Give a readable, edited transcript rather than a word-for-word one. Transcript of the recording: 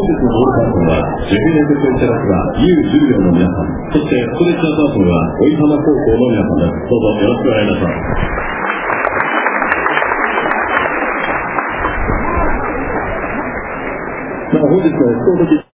日のオールパーソンはジュビレート・インテラスが U14 の皆さん、そしてストレッチャーパーソンは追浜高校の皆さんです。どうぞよろしくお願いいたします。本日のスポーツ